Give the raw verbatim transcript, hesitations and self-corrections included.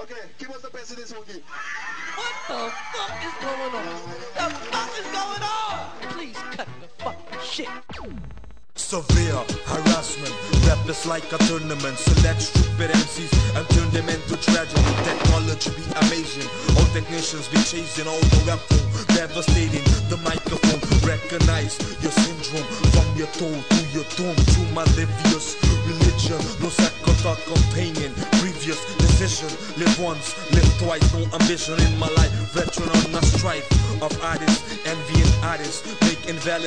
Okay, give us the best of this one, G. What the fuck is going on? What the fuck is going on? Please cut the fucking shit. Severe harassment, rappers like a tournament. Select stupid M Cs and turn them into tragedy. Technology be amazing. All technicians be chasing all the rap phone, devastating the microphone. Recognize your syndrome from your toe to your dome. To my devious religion, no second thought containing previous decision. Live once, live twice, no ambition in my life. Veteran on the strife of artists, envying artists, make invalid